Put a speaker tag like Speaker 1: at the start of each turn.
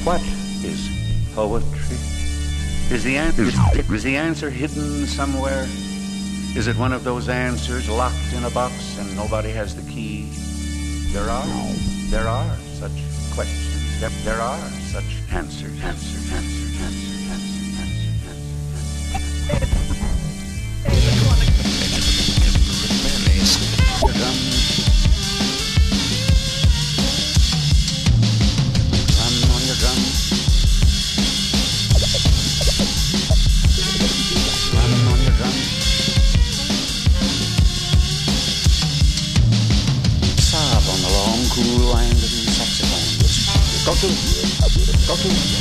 Speaker 1: What is poetry? Is the answer hidden somewhere? Is it one of those answers locked in a box and nobody has the key? There are such questions. There are such answers. Cool land and saxophone. Go to.